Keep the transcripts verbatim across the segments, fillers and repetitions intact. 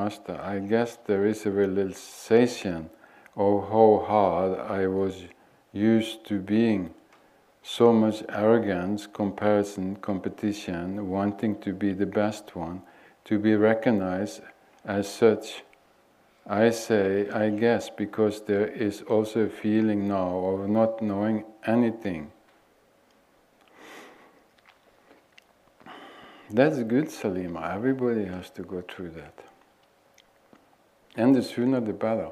Master, I guess there is a realization of how hard I was used to being. So much arrogance, comparison, competition, wanting to be the best one, to be recognized as such. I say, I guess, because there is also a feeling now of not knowing anything. That's good, Salima. Everybody has to go through that. And the sooner the better.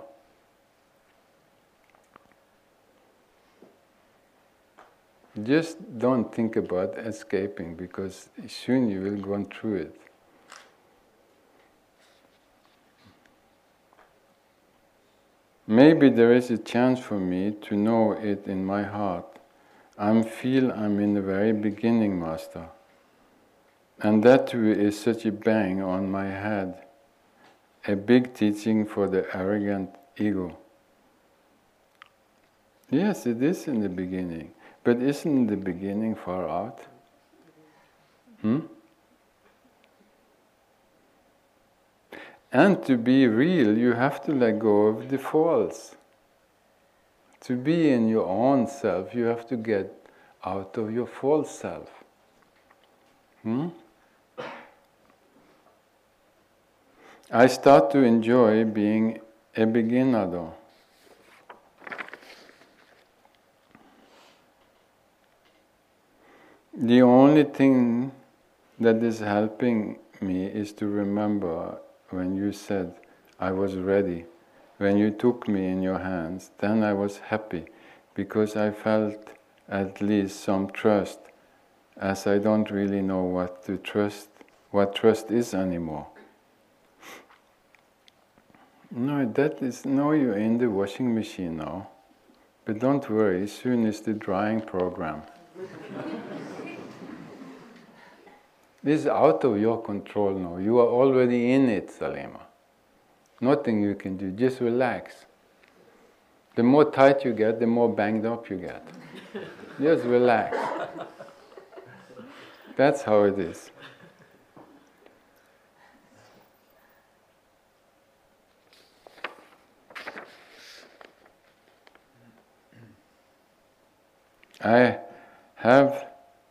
Just don't think about escaping, because soon you will go through it. Maybe there is a chance for me to know it in my heart. I feel I'm in the very beginning, Master. And that too is such a bang on my head. A big teaching for the arrogant ego. Yes, it is in the beginning. But isn't the beginning far out? Hmm? And to be real, you have to let go of the false. To be in your own self, you have to get out of your false self. Hmm? I start to enjoy being a beginner though. The only thing that is helping me is to remember when you said I was ready, when you took me in your hands, then I was happy because I felt at least some trust, as I don't really know what to trust, what trust is anymore. No, that is, no, you're in the washing machine now, but don't worry, soon is the drying program. This is out of your control now. You are already in it, Salima. Nothing you can do, just relax. The more tight you get, the more banged up you get. Just relax. That's how it is. I have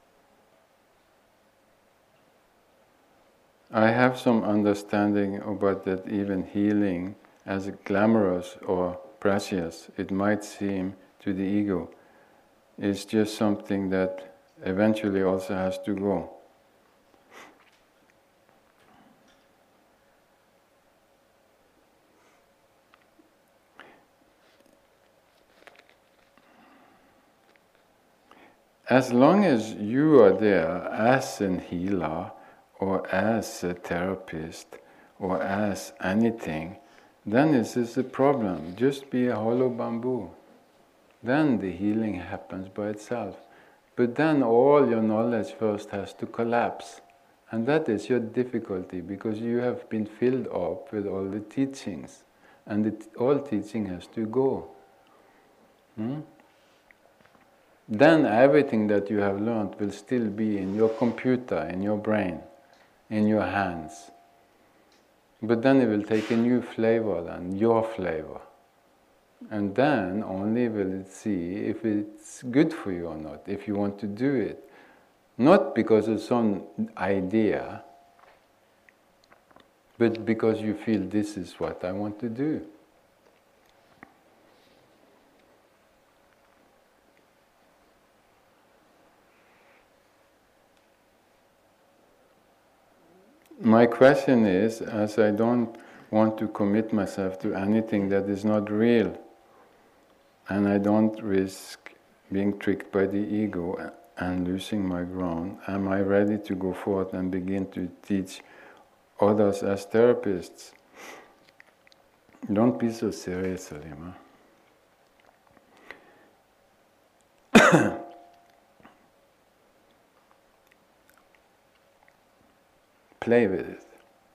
I have some understanding about that even healing, as glamorous or precious it might seem to the ego, is just something that eventually also has to go. As long as you are there as an healer, or as a therapist, or as anything, then this is a problem. Just be a hollow bamboo. Then the healing happens by itself. But then all your knowledge first has to collapse. And that is your difficulty, because you have been filled up with all the teachings. And the, all teaching has to go. Hmm? Then everything that you have learned will still be in your computer, in your brain, in your hands. But then it will take a new flavor then, your flavor. And then only will it see if it's good for you or not, if you want to do it. Not because of some idea, but because you feel this is what I want to do. My question is, as I don't want to commit myself to anything that is not real, and I don't risk being tricked by the ego and losing my ground, am I ready to go forth and begin to teach others as therapists? Don't be so serious, Salima. Play with it.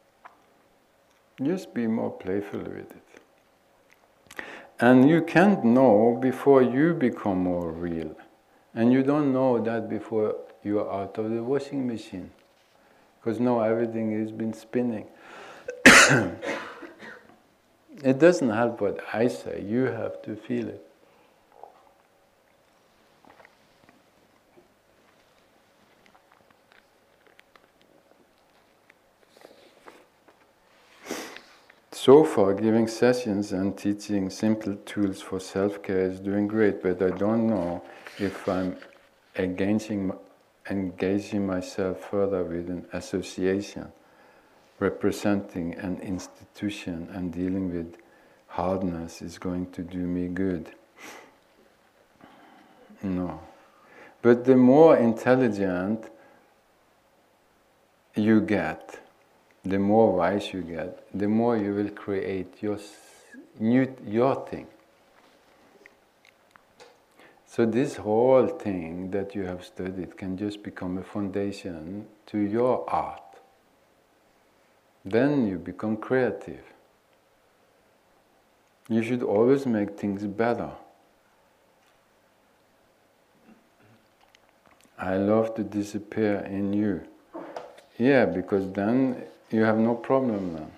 Just be more playful with it. And you can't know before you become more real. And you don't know that before you are out of the washing machine. Because now everything has been spinning. It doesn't help what I say, you have to feel it. So far, giving sessions and teaching simple tools for self-care is doing great, but I don't know if I'm engaging, engaging myself further with an association, representing an institution and dealing with hardness is going to do me good. No. But the more intelligent you get, the more wise you get, the more you will create your new your thing. So this whole thing that you have studied can just become a foundation to your art. Then you become creative. You should always make things better. I love to disappear in you. Yeah, because then you have no problem then.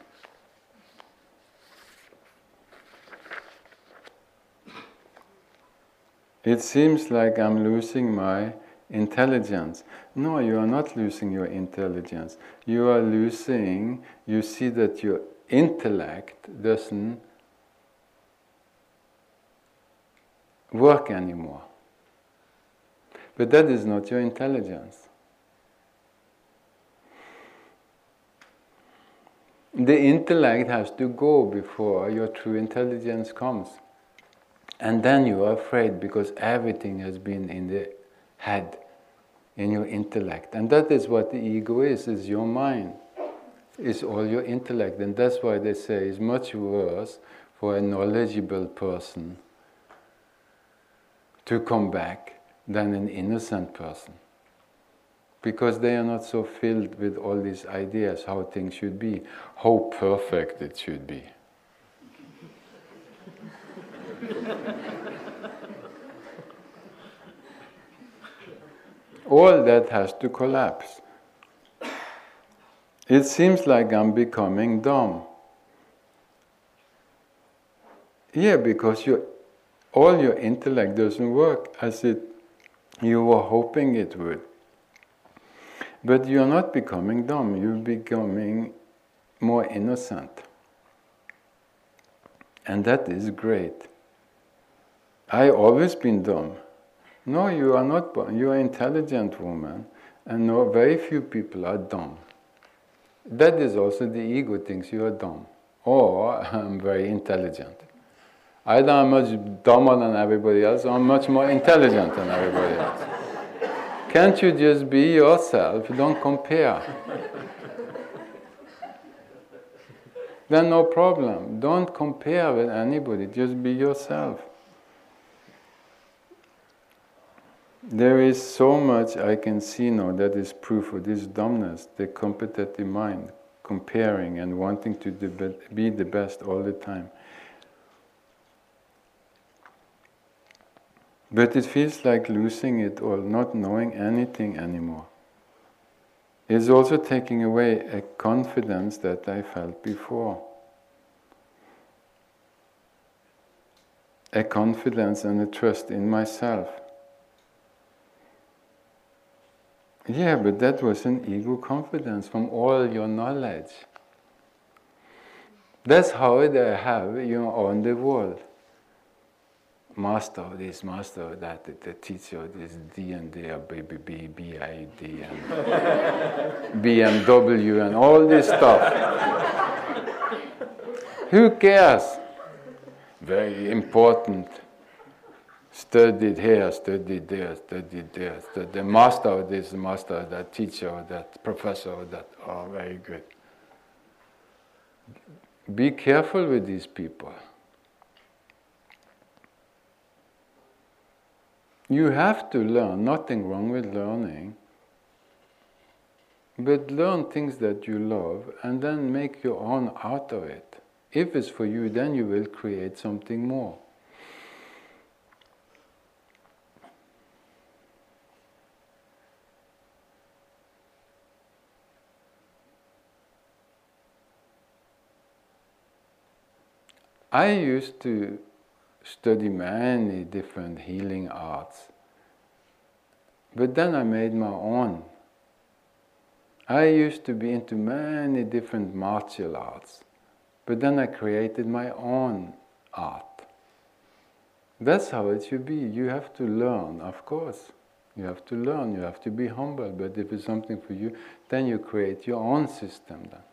It seems like I'm losing my intelligence. No, you are not losing your intelligence. You are losing, you see that your intellect doesn't work anymore. But that is not your intelligence. The intellect has to go before your true intelligence comes. And then you are afraid because everything has been in the head, in your intellect. And that is what the ego is, is your mind. It's all your intellect. And that's why they say it's much worse for a knowledgeable person to come back than an innocent person. Because they are not so filled with all these ideas, how things should be, how perfect it should be. All that has to collapse. It seems like I'm becoming dumb. Yeah, because you, all your intellect doesn't work as it you were hoping it would. But you're not becoming dumb, you're becoming more innocent. And that is great. I've always been dumb. No, you are not dumb. You are an intelligent woman. And no, very few people are dumb. That is also the ego thinks you are dumb. Or I'm very intelligent. Either I'm much dumber than everybody else, or I'm much more intelligent than everybody else. Can't you just be yourself? Don't compare. Then no problem. Don't compare with anybody. Just be yourself. There is so much I can see now that is proof of this dumbness, the competitive mind, comparing and wanting to be the best all the time. But it feels like losing it all, not knowing anything anymore. It's also taking away a confidence that I felt before. A confidence and a trust in myself. Yeah, but that was an ego confidence from all your knowledge. That's how they have you on the wall. Master of this, master of that, the, the teacher of this, D and D, B B B, B I D, and B M W, and all this stuff. Who cares? Very important. Studied here, studied there, studied there, studied the master of this, master of that, teacher of that, professor of that. Oh, very good. Be careful with these people. You have to learn, nothing wrong with learning, but learn things that you love and then make your own out of it. If it's for you, then you will create something more. I used to study many different healing arts, but then I made my own. I used to be into many different martial arts, but then I created my own art. That's how it should be. You have to learn, of course. You have to learn, you have to be humble, but if it's something for you, then you create your own system then.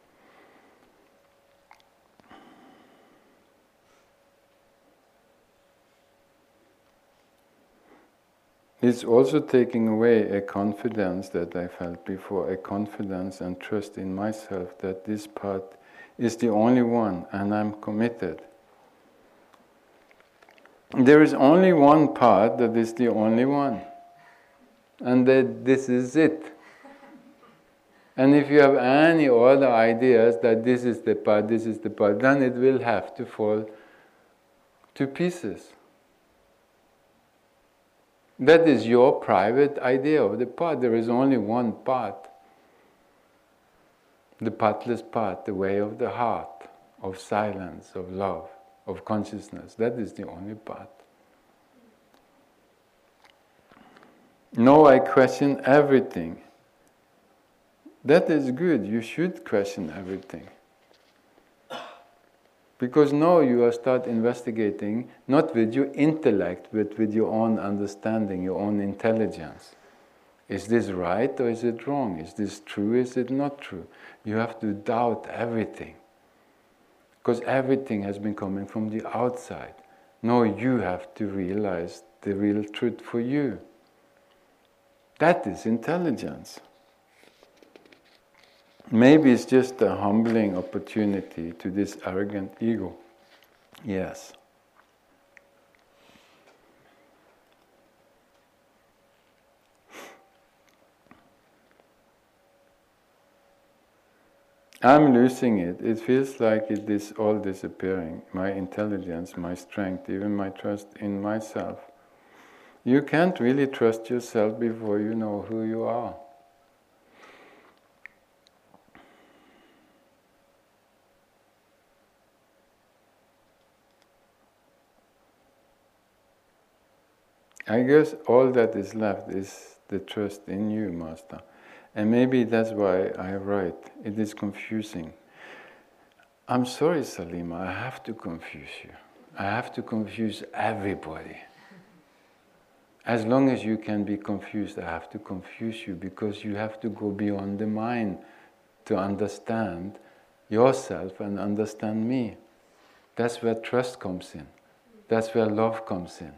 It's also taking away a confidence that I felt before, a confidence and trust in myself that this part is the only one and I'm committed. There is only one part that is the only one, and that this is it. And if you have any other ideas that this is the part, this is the part, then it will have to fall to pieces. That is your private idea of the part. There is only one part. The partless part, the way of the heart, of silence, of love, of consciousness. That is the only part. No, I question everything. That is good. You should question everything. Because now you are start investigating, not with your intellect, but with your own understanding, your own intelligence. Is this right or is it wrong? Is this true, is it not true? You have to doubt everything. Because everything has been coming from the outside. Now you have to realize the real truth for you. That is intelligence. Maybe it's just a humbling opportunity to this arrogant ego. Yes. I'm losing it. It feels like it is all disappearing. My intelligence, my strength, even my trust in myself. You can't really trust yourself before you know who you are. I guess all that is left is the trust in you, Master. And maybe that's why I write. It is confusing. I'm sorry, Salima, I have to confuse you. I have to confuse everybody. As long as you can be confused, I have to confuse you, because you have to go beyond the mind to understand yourself and understand me. That's where trust comes in. That's where love comes in.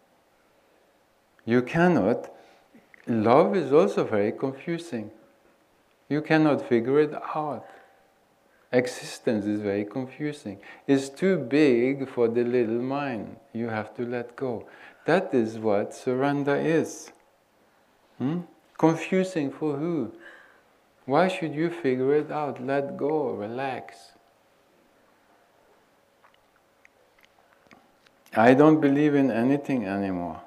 You cannot, love is also very confusing. You cannot figure it out. Existence is very confusing. It's too big for the little mind. You have to let go. That is what surrender is. Hmm? Confusing for who? Why should you figure it out? Let go, relax. I don't believe in anything anymore.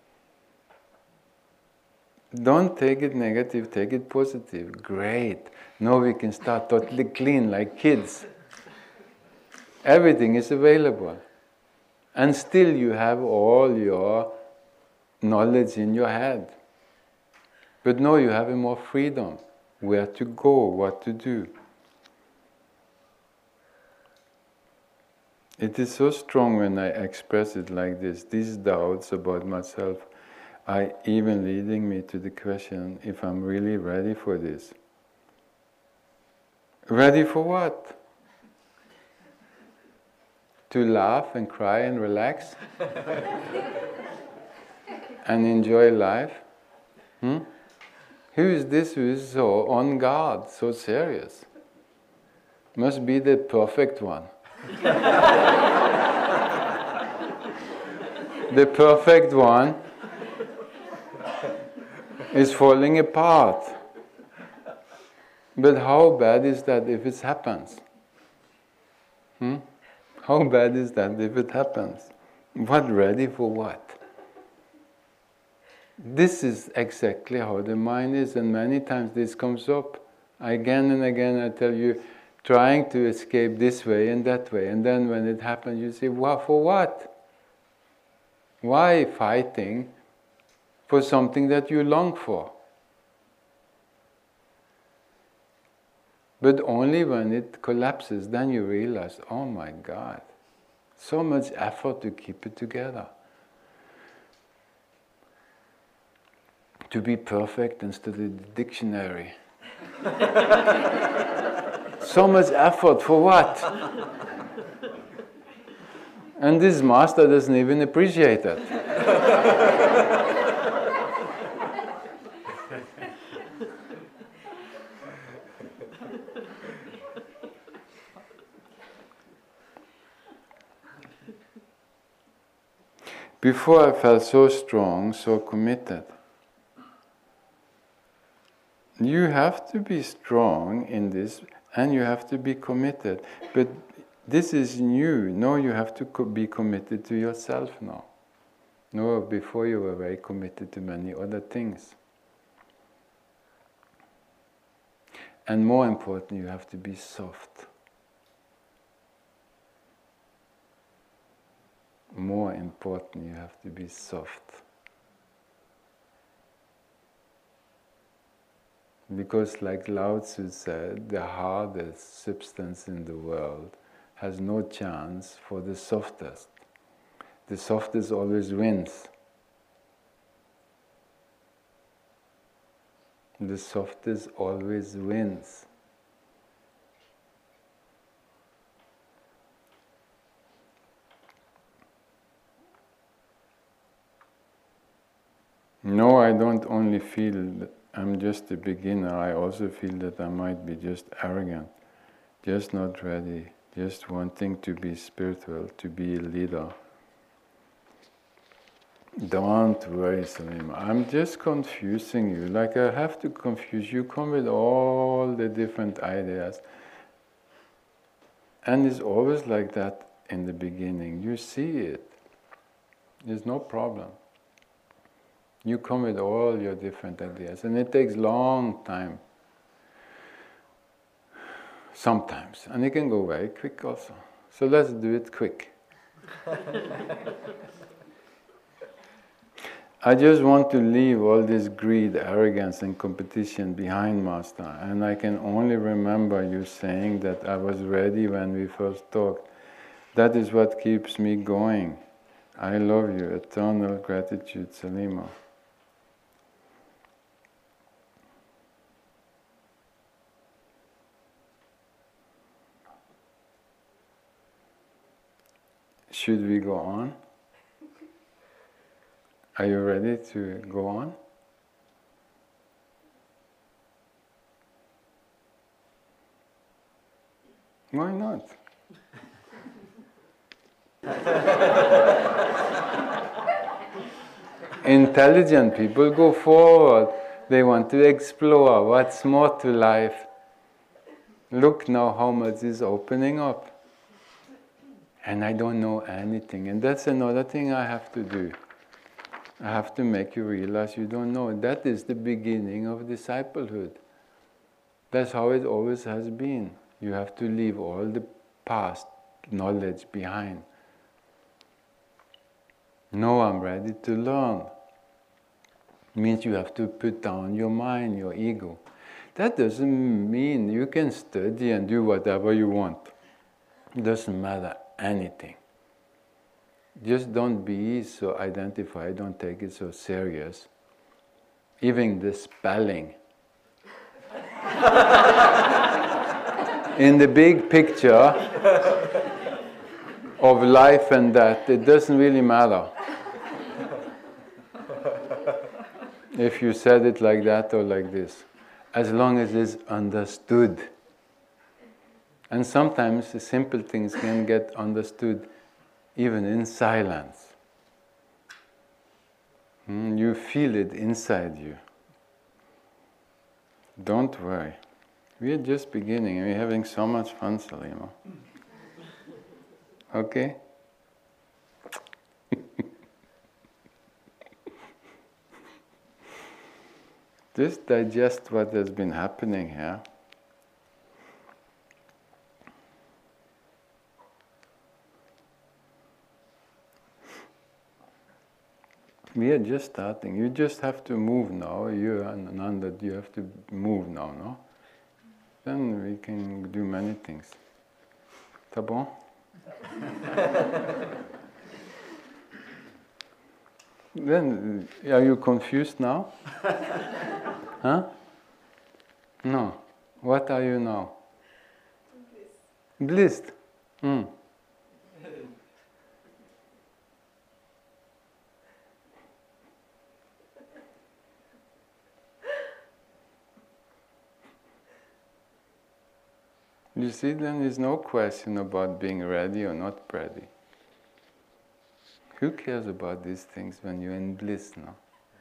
Don't take it negative, take it positive. Great. Now we can start totally clean like kids. Everything is available. And still you have all your knowledge in your head. But now you have more freedom. Where to go, what to do. It is so strong when I express it like this. These doubts about myself are even leading me to the question if I'm really ready for this. Ready for what? To laugh and cry and relax? And enjoy life? Hmm? Who is this who is so on guard, so serious? Must be the perfect one. The perfect one is falling apart. But how bad is that if it happens? Hmm? How bad is that if it happens? What ready for what? This is exactly how the mind is, and many times this comes up. Again and again I tell you, trying to escape this way and that way, and then when it happens you say, well, for what? Why fighting for something that you long for? But only when it collapses, then you realize, oh my God, so much effort to keep it together. To be perfect and study the dictionary. So much effort for what? And this master doesn't even appreciate it. Before I felt so strong, so committed. You have to be strong in this, and you have to be committed. But this is new. Now you have to co- be committed to yourself now. No, before you were very committed to many other things. And more important, you have to be soft. More important, you have to be soft. Because like Lao Tzu said, the hardest substance in the world has no chance for the softest. The softest always wins. The softest always wins. No, I don't only feel that I'm just a beginner, I also feel that I might be just arrogant, just not ready, just wanting to be spiritual, to be a leader. Don't worry, Salima. I'm just confusing you. Like I have to confuse you. Come with all the different ideas. And it's always like that in the beginning. You see it. There's no problem. You come with all your different ideas. And it takes long time. Sometimes. And it can go very quick also. So let's do it quick. I just want to leave all this greed, arrogance and competition behind, Master. And I can only remember you saying that I was ready when we first talked. That is what keeps me going. I love you. Eternal gratitude, Salima. Should we go on? Are you ready to go on? Why not? Intelligent people go forward. They want to explore what's more to life. Look now how much is opening up. And I don't know anything. And that's another thing I have to do. I have to make you realize you don't know. That is the beginning of disciplehood. That's how it always has been. You have to leave all the past knowledge behind. No, I'm ready to learn. It means you have to put down your mind, your ego. That doesn't mean you can study and do whatever you want. It doesn't matter anything. Just don't be so identified, don't take it so serious. Even the spelling. In the big picture of life and death, it doesn't really matter. If you said it like that or like this, as long as it's understood. And sometimes the simple things can get understood even in silence. Mm, you feel it inside you. Don't worry. We are just beginning and we're having so much fun, Salima. Okay? Just digest what has been happening here. We are just starting. You just have to move now. You and Ananda, you have to move now, no? Then we can do many things. Tá bom? Then, are you confused now? Huh? No. What are you now? Bliss. Blissed. Mm. You see, then there's no question about being ready or not ready. Who cares about these things when you're in bliss now?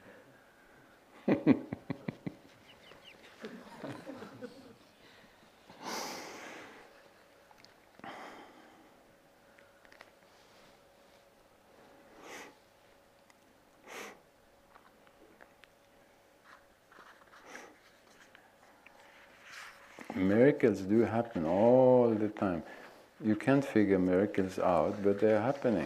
Miracles do happen all the time. You can't figure miracles out, but they're happening.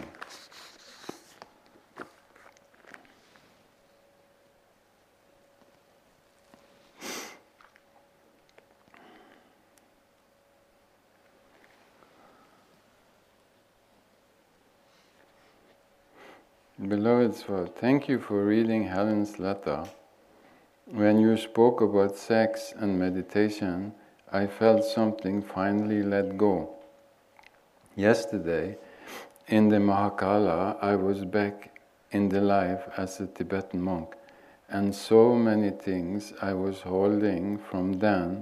Beloveds, well, thank you for reading Helen's letter. When you spoke about sex and meditation, I felt something finally let go. Yesterday, in the Mahakala, I was back in the life as a Tibetan monk, and so many things I was holding from then.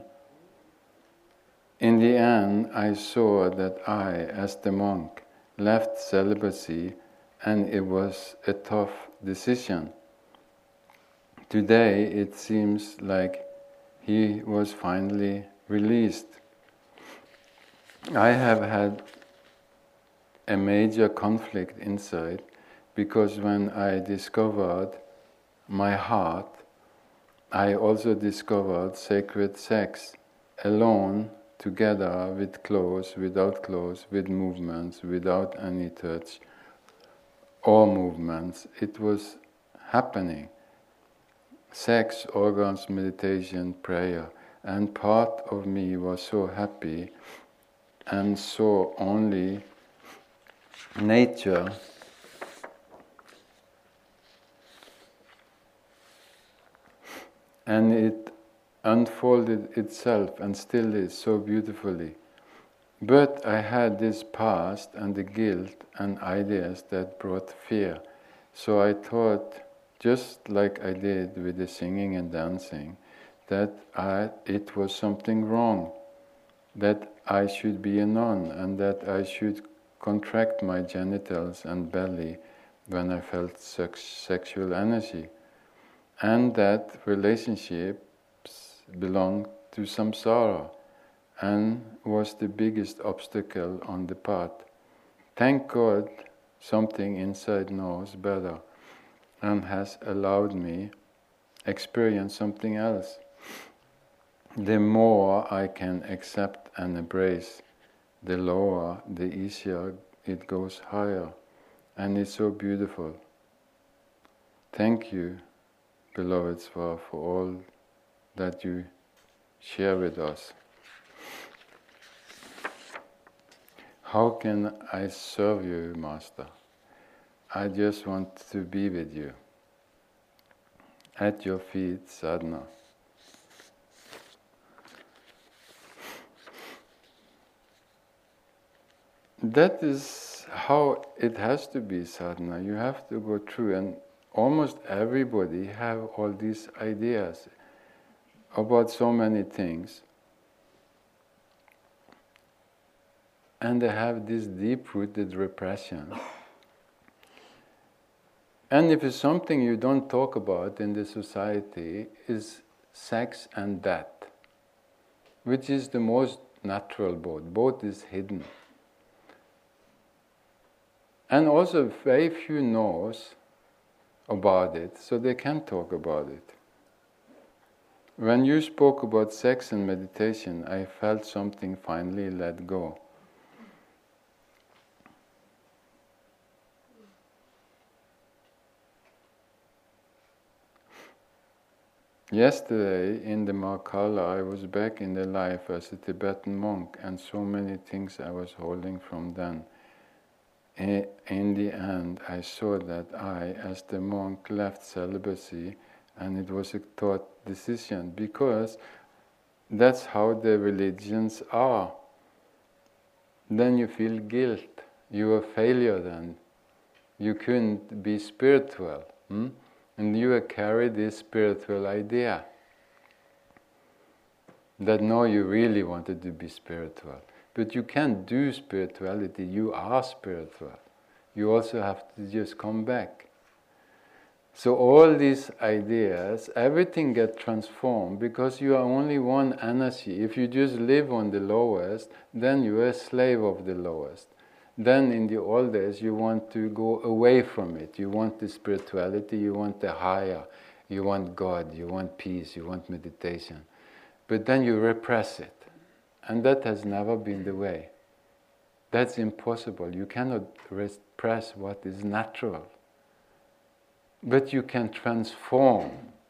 In the end, I saw that I, as the monk, left celibacy, and it was a tough decision. Today, it seems like he was finally released. I have had a major conflict inside because when I discovered my heart, I also discovered sacred sex, alone, together, with clothes, without clothes, with movements, without any touch or movements. It was happening. Sex, organs, meditation, prayer. And part of me was so happy and saw only nature and it unfolded itself and still is so beautifully. But I had this past and the guilt and ideas that brought fear. So I thought, just like I did with the singing and dancing, that I, it was something wrong, that I should be a nun and that I should contract my genitals and belly when I felt sex, sexual energy, and that relationships belonged to samsara and was the biggest obstacle on the path. Thank God something inside knows better and has allowed me experience something else. The more I can accept and embrace, the lower, the easier it goes higher. And it's so beautiful. Thank you, beloveds, for, for all that you share with us. How can I serve you, Master? I just want to be with you. At your feet, sadhana. That is how it has to be, sadhana. You have to go through, and almost everybody have all these ideas about so many things. And they have this deep-rooted repression. And if it's something you don't talk about in the society, is sex and death, which is the most natural both. Both is hidden. And also very few knows about it, so they can't talk about it. When you spoke about sex and meditation, I felt something finally let go. Yesterday in the Mahakala, I was back in the life as a Tibetan monk, and so many things I was holding from then. In the end, I saw that I, as the monk, left celibacy, and it was a thought decision, because that's how the religions are. Then you feel guilt. You are a failure then. You couldn't be spiritual. Hmm? And you carry this spiritual idea that no, you really wanted to be spiritual. But you can't do spirituality, you are spiritual. You also have to just come back. So all these ideas, everything gets transformed because you are only one energy. If you just live on the lowest, then you are a slave of the lowest. Then in the old days you want to go away from it. You want the spirituality, you want the higher, you want God, you want peace, you want meditation. But then you repress it. And that has never been the way. That's impossible. You cannot repress what is natural. But you can transform.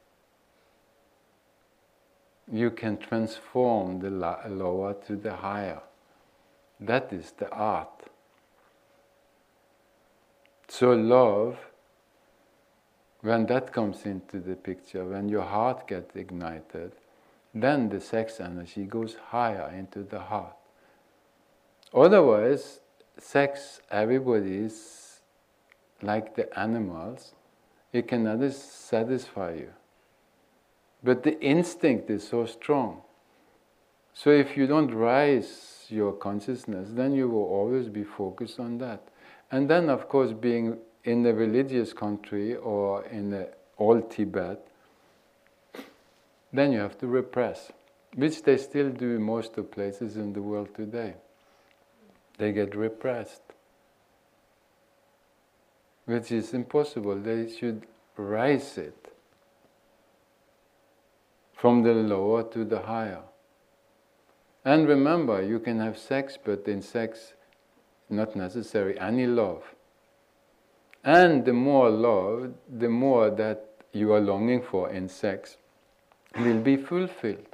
You can transform the lower to the higher. That is the art. So love, when that comes into the picture, when your heart gets ignited, then the sex energy goes higher into the heart. Otherwise, sex, everybody is like the animals. It cannot satisfy you. But the instinct is so strong. So if you don't rise your consciousness, then you will always be focused on that. And then, of course, being in a religious country or in the old Tibet, then you have to repress, which they still do in most of places in the world today. They get repressed, which is impossible. They should rise it from the lower to the higher. And remember, you can have sex, but in sex, not necessary any love. And the more love, the more that you are longing for in sex will be fulfilled.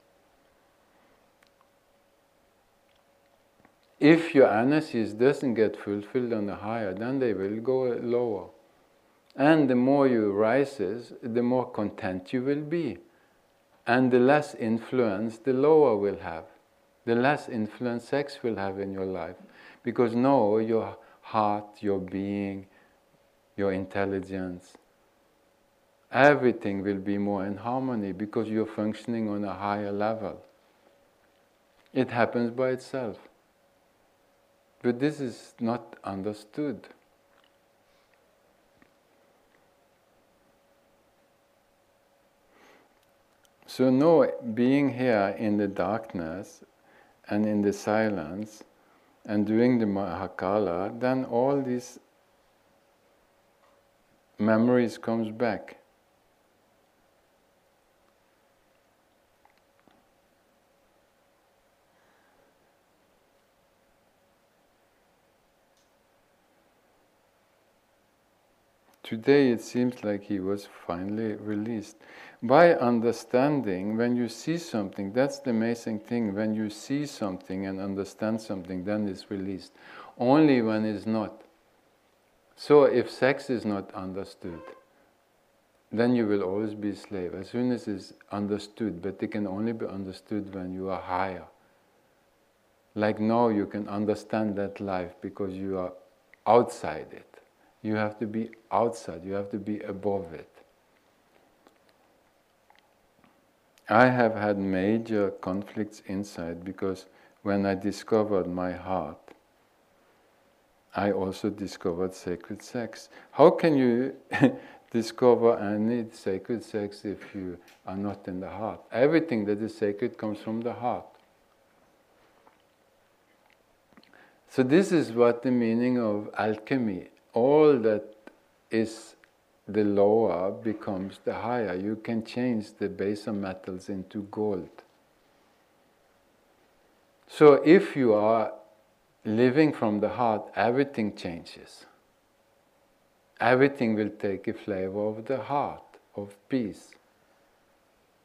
If your energies doesn't get fulfilled on the higher, then they will go lower. And the more you rises, the more content you will be. And the less influence the lower will have. The less influence sex will have in your life. Because now your heart, your being, your intelligence, everything will be more in harmony because you're functioning on a higher level. It happens by itself. But this is not understood. So now, being here in the darkness and in the silence and doing the Mahakala, then all these memories comes back. Today it seems like he was finally released. By understanding, when you see something, that's the amazing thing. When you see something and understand something, then it's released. Only when it's not. So if sex is not understood, then you will always be a slave. As soon as it's understood, but it can only be understood when you are higher. Like now you can understand that life because you are outside it. You have to be outside, you have to be above it. I have had major conflicts inside because when I discovered my heart, I also discovered sacred sex. How can you discover any sacred sex if you are not in the heart? Everything that is sacred comes from the heart. So this is what the meaning of alchemy. All that is the lower becomes the higher. You can change the baser metals into gold. So if you are living from the heart, everything changes. Everything will take a flavor of the heart, of peace.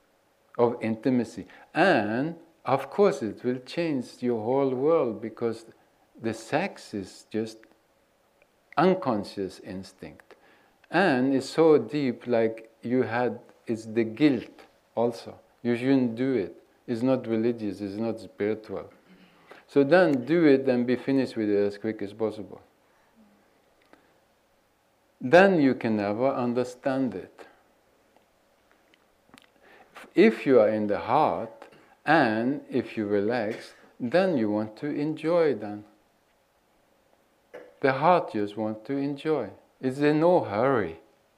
of intimacy. And of course it will change your whole world, because the sex is just unconscious instinct. And it's so deep, like you had, it's the guilt also. You shouldn't do it. It's not religious, it's not spiritual. So then do it and be finished with it as quick as possible. Then you can never understand it. If you are in the heart, and if you relax, then you want to enjoy then. The heart just wants to enjoy. It's in no hurry.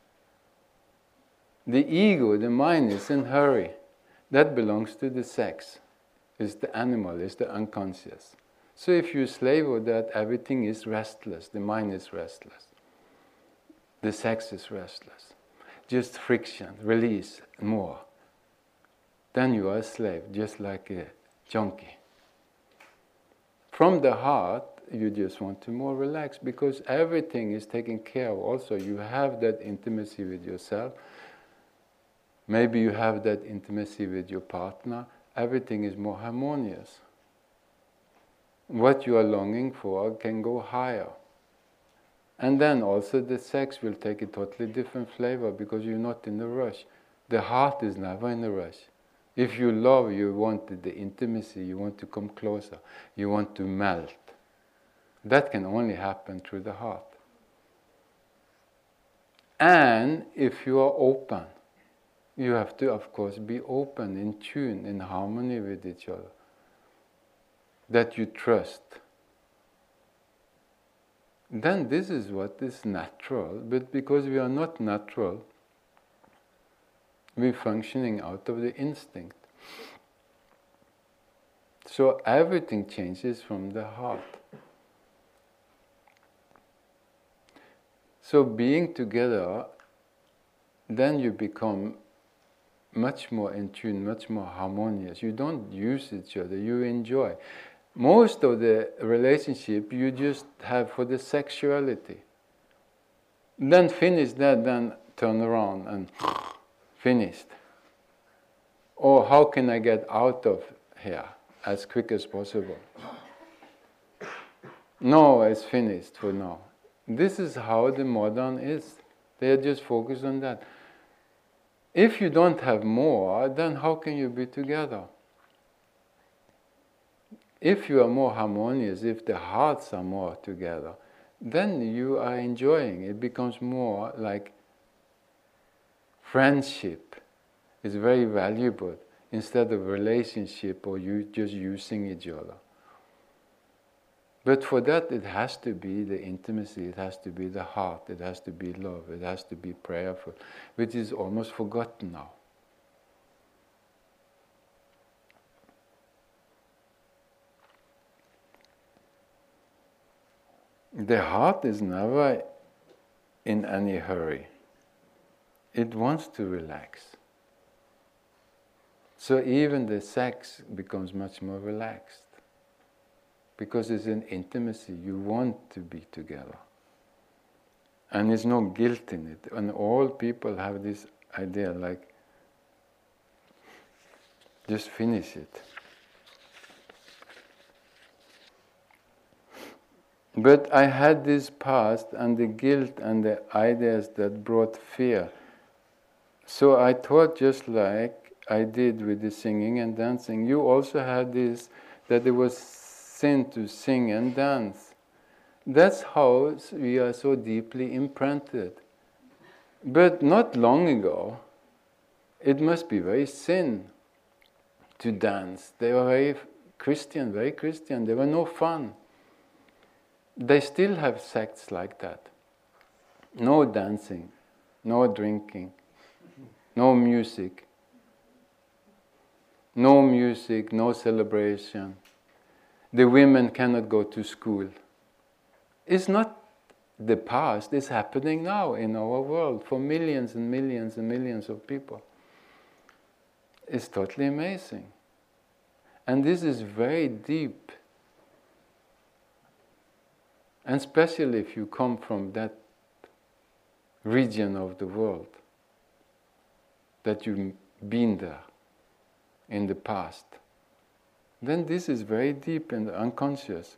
The ego, the mind is in hurry. That belongs to the sex. It's the animal, it's the unconscious. So if you slave with that, everything is restless. The mind is restless. The sex is restless. Just friction, release, more. Then you are a slave, just like a junkie. From the heart, you just want to more relax, because everything is taken care of. Also, you have that intimacy with yourself. Maybe you have that intimacy with your partner. Everything is more harmonious. What you are longing for can go higher. And then also the sex will take a totally different flavor, because you're not in a rush. The heart is never in a rush. If you love, you want the intimacy, you want to come closer, you want to melt. That can only happen through the heart. And if you are open, you have to, of course, be open, in tune, in harmony with each other. That you trust. Then this is what is natural, but because we are not natural, we're functioning out of the instinct. So everything changes from the heart. So being together, then you become much more in tune, much more harmonious. You don't use each other, you enjoy. Most of the relationship you just have for the sexuality. Then finish that, then turn around and finished. Or how can I get out of here as quick as possible? No, it's finished for now. This is how the modern is. They are just focused on that. If you don't have more, then how can you be together? If you are more harmonious, if the hearts are more together, then you are enjoying. It becomes more like friendship. It's very valuable instead of relationship or you just using each other. But for that, it has to be the intimacy, it has to be the heart, it has to be love, it has to be prayerful, which is almost forgotten now. The heart is never in any hurry. It wants to relax. So even the sex becomes much more relaxed. Because it's an intimacy, you want to be together. And there's no guilt in it. And all people have this idea like, just finish it. But I had this past and the guilt and the ideas that brought fear. So I thought, just like I did with the singing and dancing, you also had this, that there was sin to sing and dance. That's how we are so deeply imprinted. But not long ago, it must be very sin to dance. They were very Christian, very Christian. They were no fun. They still have sects like that. No dancing, no drinking, no music. No music, no celebration. The women cannot go to school. It's not the past, it's happening now in our world for millions and millions and millions of people. It's totally amazing. And this is very deep. And especially if you come from that region of the world, that you've been there. in the past, then this is very deep in the unconscious.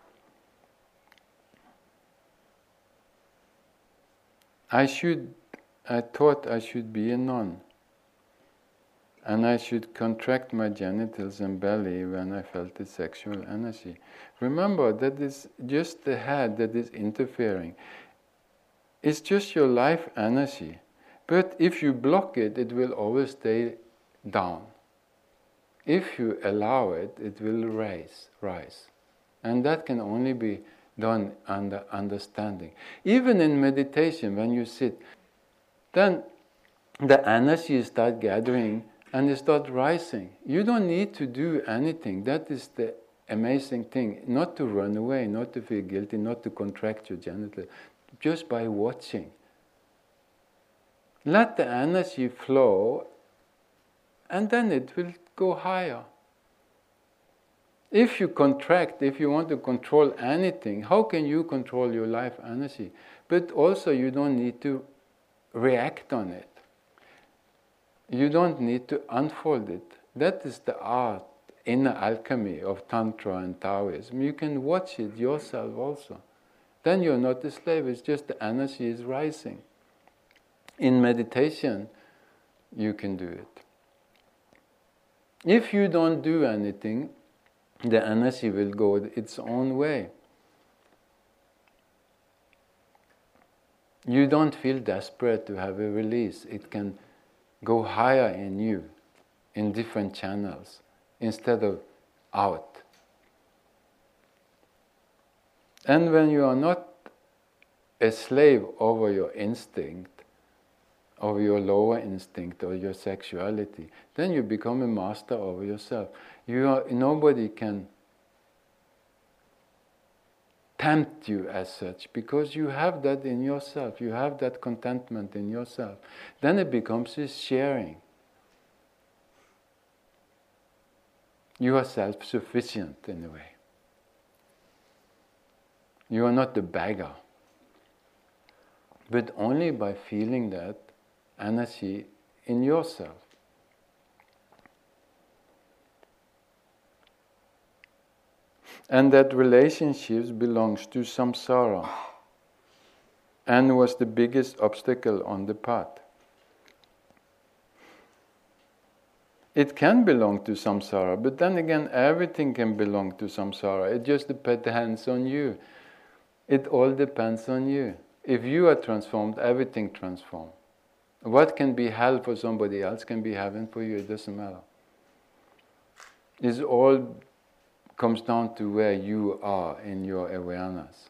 I should, I thought I should be a nun, and I should contract my genitals and belly when I felt the sexual energy. Remember that is just the head that is interfering. It's just your life energy. But if you block it, it will always stay down. If you allow it, it will rise, rise. And that can only be done under understanding. Even in meditation, when you sit, then the energy starts gathering and it starts rising. You don't need to do anything. That is the amazing thing. Not to run away, not to feel guilty, not to contract your genitals. Just by watching. Let the energy flow, and then it will go higher. If you contract, if you want to control anything, how can you control your life energy? But also you don't need to react on it. You don't need to unfold it. That is the art, inner alchemy of Tantra and Taoism. You can watch it yourself also. Then you're not a slave, it's just the energy is rising. In meditation, you can do it. If you don't do anything, the energy will go its own way. You don't feel desperate to have a release. It can go higher in you, in different channels, instead of out. And when you are not a slave over your instinct, over your lower instinct or your sexuality, then you become a master over yourself. You are, nobody can tempt you as such, because you have that in yourself, you have that contentment in yourself. Then it becomes a sharing. You are self-sufficient in a way. You are not the beggar. But only by feeling that energy in yourself. And that relationships belongs to samsara and was the biggest obstacle on the path. It can belong to samsara, but then again everything can belong to samsara. It just depends on you. It all depends on you. If you are transformed, everything transforms. What can be hell for somebody else can be heaven for you, it doesn't matter. It all comes down to where you are in your awareness.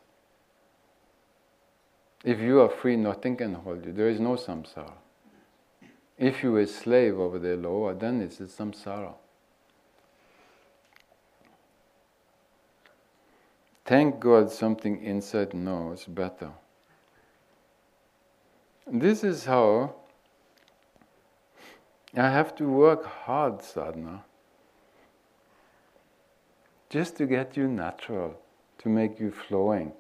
If you are free, nothing can hold you. There is no samsara. If you are a slave over the lower, then it's a samsara. Thank God something inside knows better. This is how I have to work hard, sadhana, just to get you natural, to make you flowing.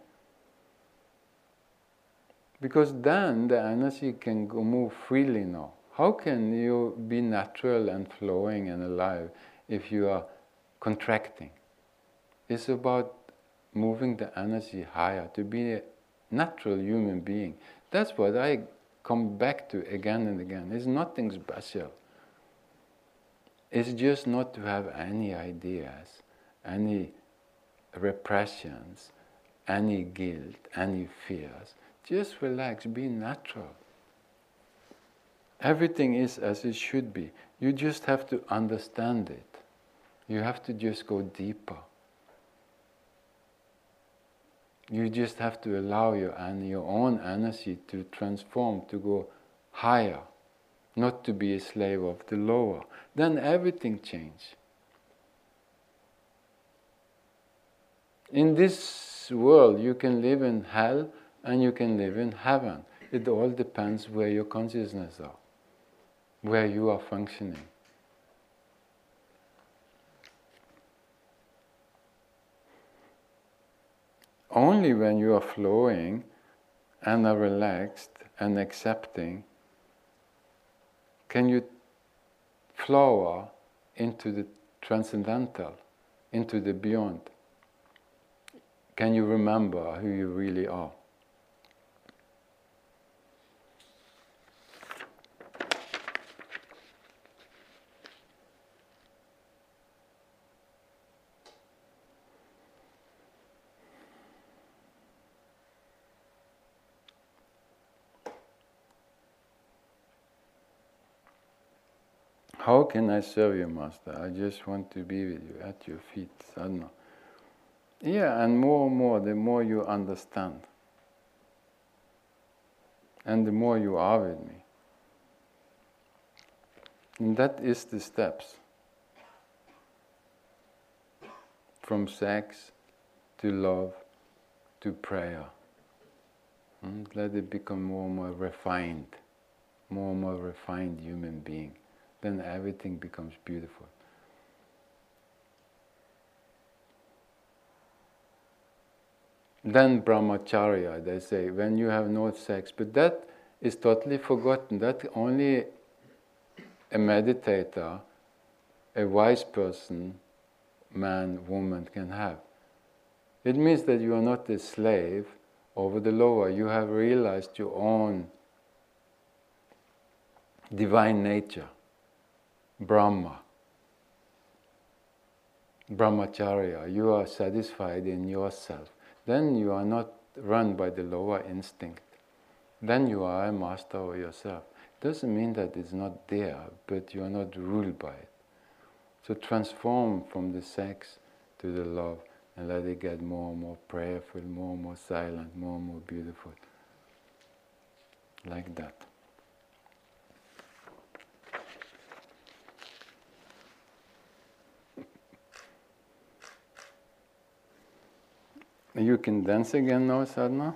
Because then the energy can go move freely now. How can you be natural and flowing and alive if you are contracting? It's about moving the energy higher, to be a natural human being. That's what I come back to again and again. It's nothing special. It's just not to have any ideas, any repressions, any guilt, any fears. Just relax, be natural. Everything is as it should be. You just have to understand it. You have to just go deeper. You just have to allow your, and your own energy to transform, to go higher, not to be a slave of the lower. Then everything changes. In this world, you can live in hell and you can live in heaven. It all depends where your consciousness are, where you are functioning. Only when you are flowing and are relaxed and accepting can you flower into the transcendental, into the beyond? Can you remember who you really are? How can I serve you, Master? I just want to be with you, at your feet, sadhana. Yeah, and more and more, the more you understand. And the more you are with me. And that is the steps. From sex to love to prayer. And let it become more and more refined. More and more refined human being. Then everything becomes beautiful. Then brahmacharya, they say, when you have no sex, but that is totally forgotten. That only a meditator, a wise person, man, woman can have. It means that you are not a slave over the lower. You have realized your own divine nature. Brahma, brahmacharya, you are satisfied in yourself. Then you are not run by the lower instinct. Then you are a master of yourself. Doesn't mean that it's not there, but you are not ruled by it. So transform from the sex to the love and let it get more and more prayerful, more and more silent, more and more beautiful. Like that. You can dance again now, Sadhana?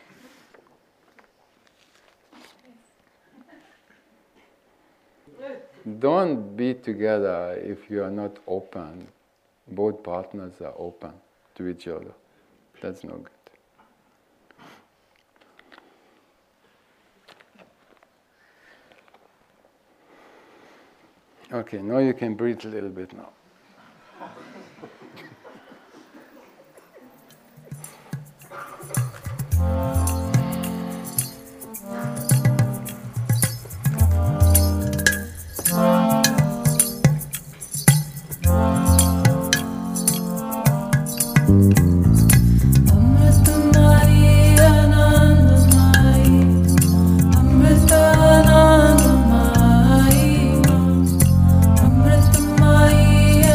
Don't be together if you are not open. Both partners are open to each other. That's no good. Okay, now you can breathe a little bit now. Amritamai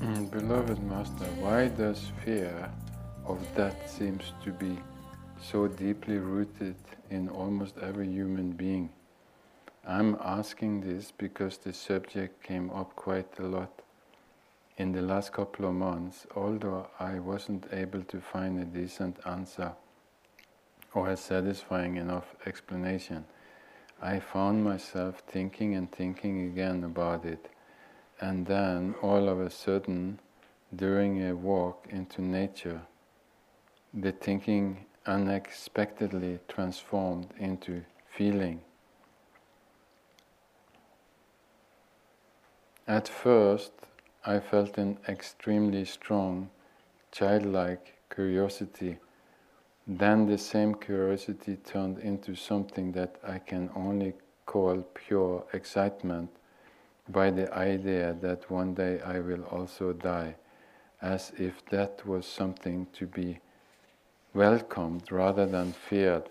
Mm, Beloved Master, why does fear of death seems to be so deeply rooted in almost every human being? I'm asking this because the subject came up quite a lot in the last couple of months, although I wasn't able to find a decent answer or a satisfying enough explanation. I found myself thinking and thinking again about it, and then all of a sudden, during a walk into nature, the thinking unexpectedly transformed into feeling. At first, I felt an extremely strong, childlike curiosity. Then the same curiosity turned into something that I can only call pure excitement by the idea that one day I will also die, as if that was something to be welcomed rather than feared.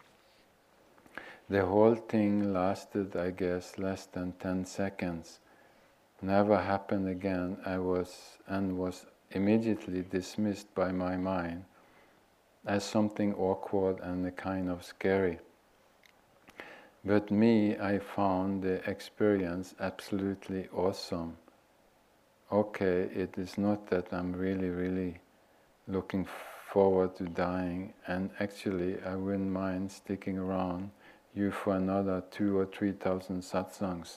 The whole thing lasted, I guess, less than ten seconds. Never happened again. I was and was immediately dismissed by my mind as something awkward and a kind of scary. But me, I found the experience absolutely awesome. Okay, it is not that I'm really, really looking forward to dying, and actually I wouldn't mind sticking around you for another two or three thousand satsangs.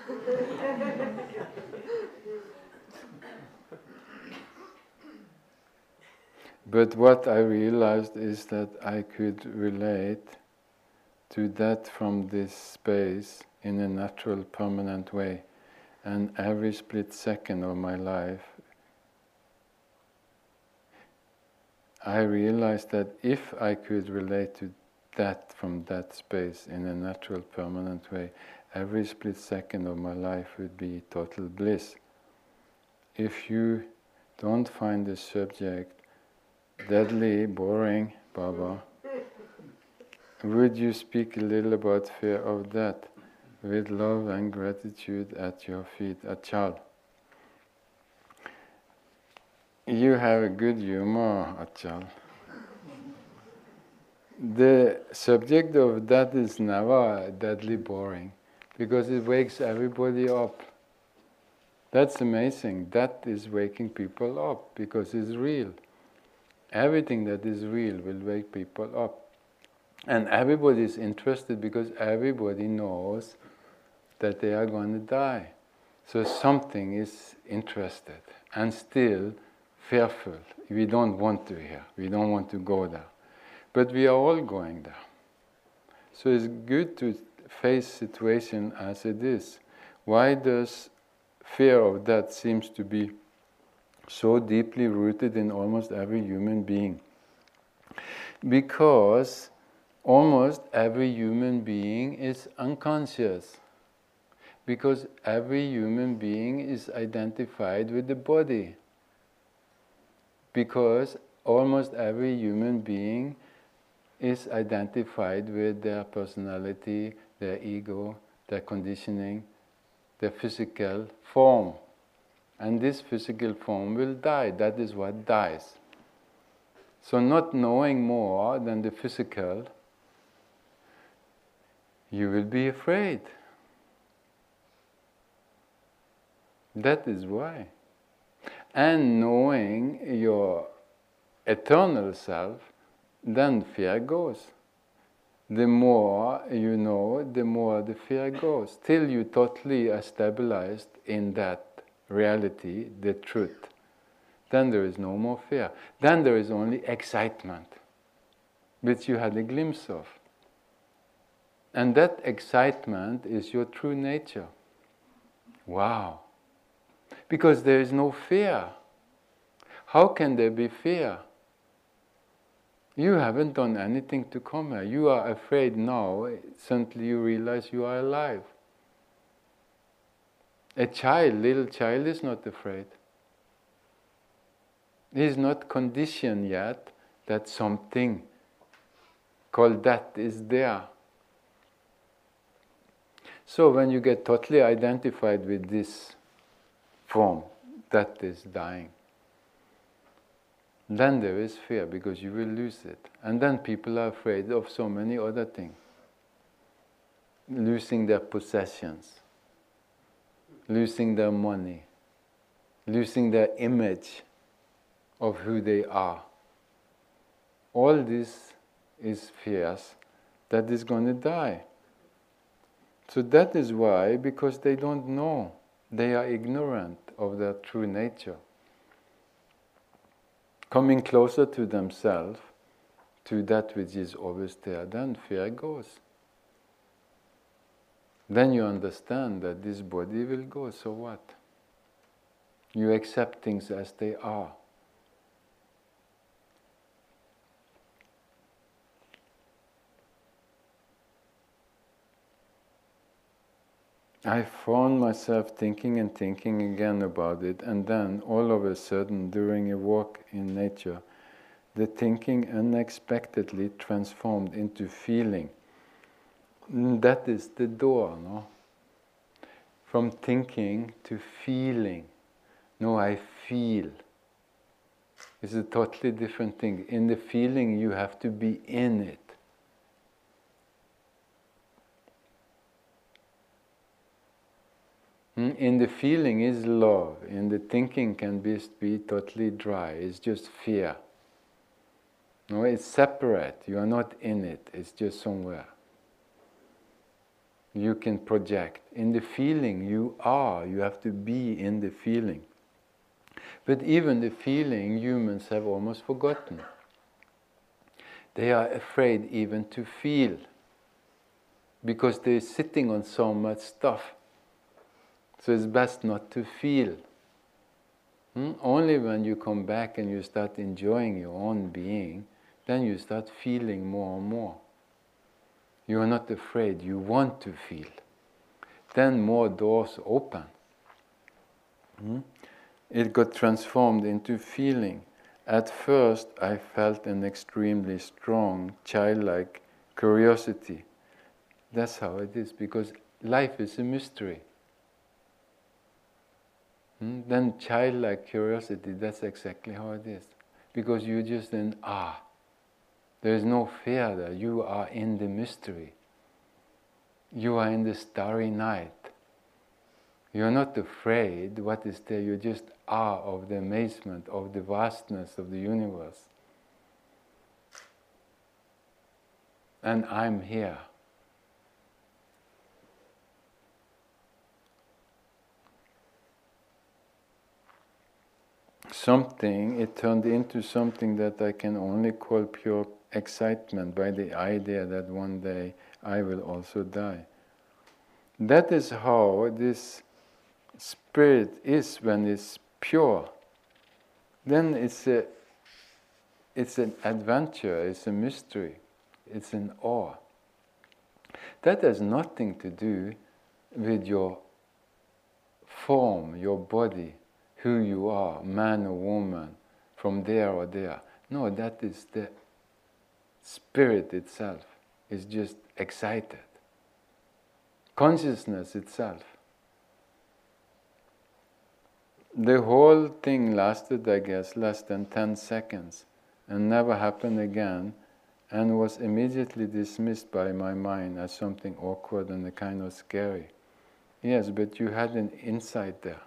But what I realized is that I could relate to that from this space in a natural, permanent way. And every split second of my life, I realized that if I could relate to that from that space in a natural, permanent way, every split second of my life would be total bliss. If you don't find the subject deadly boring, Baba, would you speak a little about fear of death? With love and gratitude at your feet, Achal. You have a good humor, Achal. The subject of death is never deadly boring because it wakes everybody up. That's amazing. Death is waking people up because it's real. Everything that is real will wake people up. And everybody is interested because everybody knows that they are going to die. So something is interested and still fearful. We don't want to hear. We don't want to go there. But we are all going there. So it's good to face situation as it is. Why does fear of death seems to be so deeply rooted in almost every human being? Because almost every human being is unconscious. Because every human being is identified with the body. Because almost every human being is identified with their personality, their ego, their conditioning, their physical form. And this physical form will die. That is what dies. So not knowing more than the physical, you will be afraid. That is why. And knowing your eternal self, then fear goes. The more you know, the more the fear goes. Till you totally are stabilized in that reality, the truth. Then there is no more fear. Then there is only excitement, which you had a glimpse of. And that excitement is your true nature. Wow. Because there is no fear. How can there be fear? You haven't done anything to come here. You are afraid now. Suddenly you realize you are alive. A child, little child is not afraid. He is not conditioned yet that something called death is there. So when you get totally identified with this form, that is dying. Then there is fear, because you will lose it. And then people are afraid of so many other things. Losing their possessions, losing their money, losing their image of who they are. All this is fears that is going to die. So that is why, because they don't know, they are ignorant of their true nature. Coming closer to themselves, to that which is always there, then fear goes. Then you understand that this body will go, so what? You accept things as they are. I found myself thinking and thinking again about it, and then all of a sudden, during a walk in nature, the thinking unexpectedly transformed into feeling. That is the door, no? From thinking to feeling. No, I feel. It's a totally different thing. In the feeling, you have to be in it. In the feeling is love. In the thinking can be, be totally dry. It's just fear. No, it's separate. You are not in it. It's just somewhere. You can project. In the feeling, you are. You have to be in the feeling. But even the feeling, humans have almost forgotten. They are afraid even to feel, because they're sitting on so much stuff. So it's best not to feel. Hmm? Only when you come back and you start enjoying your own being, then you start feeling more and more. You are not afraid, you want to feel. Then more doors open. Hmm? It got transformed into feeling. At first, I felt an extremely strong, childlike curiosity. That's how it is, because life is a mystery. Hmm? Then childlike curiosity, that's exactly how it is. Because you're just in awe. There is no fear there. You are in the mystery. You are in the starry night. You're not afraid what is there. You're just awe of the amazement, of the vastness of the universe. And I'm here. Something, it turned into something that I can only call pure excitement by the idea that one day I will also die. That is how this spirit is when it's pure. Then it's a, it's an adventure, it's a mystery, it's an awe. That has nothing to do with your form, your body, who you are, man or woman, from there or there. No, that is the spirit itself. Is just excited. Consciousness itself. The whole thing lasted, I guess, less than ten seconds and never happened again, and was immediately dismissed by my mind as something awkward and a kind of scary. Yes, but you had an insight there.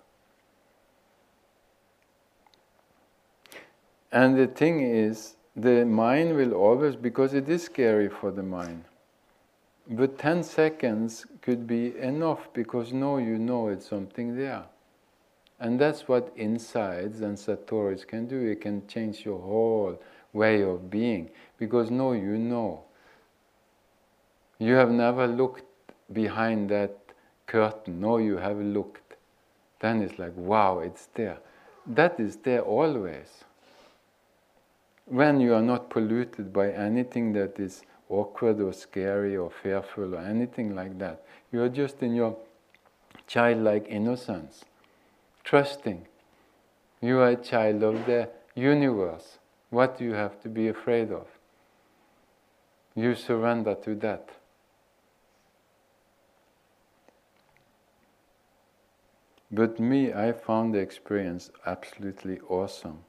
And the thing is, the mind will always, because it is scary for the mind, but ten seconds could be enough, because now you know it's something there. And that's what insights and satoris can do. It can change your whole way of being, because now you know. You have never looked behind that curtain. No, you have looked. Then it's like, wow, it's there. That is there always. When you are not polluted by anything that is awkward or scary or fearful or anything like that, you are just in your childlike innocence, trusting. You are a child of the universe. What do you have to be afraid of? You surrender to that. But me, I found the experience absolutely awesome.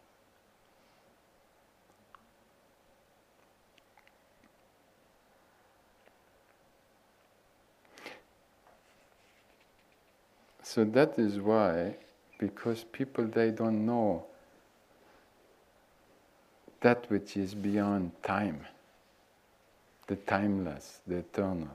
So that is why, because people, they don't know that which is beyond time, the timeless, the eternal.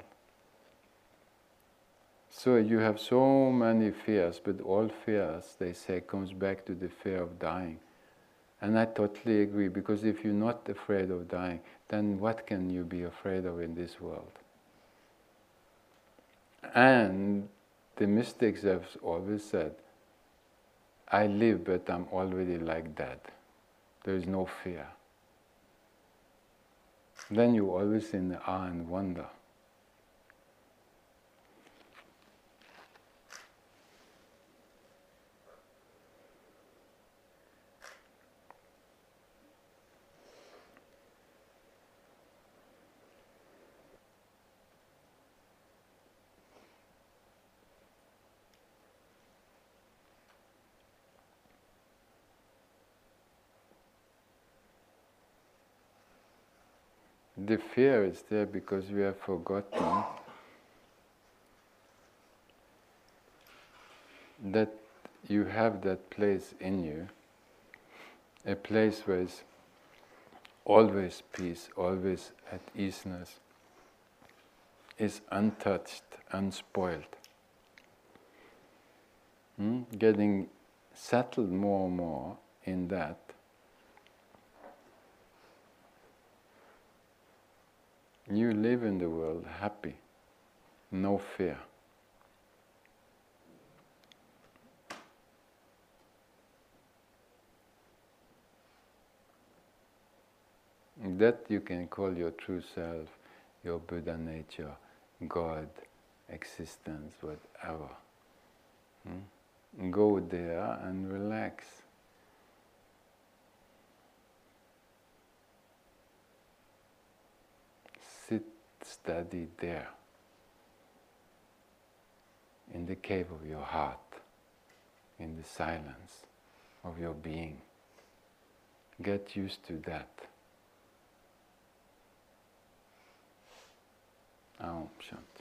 So you have so many fears, but all fears, they say, comes back to the fear of dying. And I totally agree, because if you're not afraid of dying, then what can you be afraid of in this world? And the mystics have always said, I live, but I'm already like dead. There is no fear. Then you're always in awe and wonder. The fear is there because we have forgotten that you have that place in you, a place where is always peace, always at easeness, is untouched, unspoiled. Hmm? Getting settled more and more in that, you live in the world happy, no fear. That you can call your true self, your Buddha nature, God, existence, whatever. Hmm? Go there and relax. Sit steady there, in the cave of your heart, in the silence of your being. Get used to that. Aum Shanti.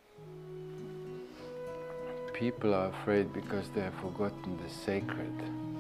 People are afraid because they have forgotten the sacred.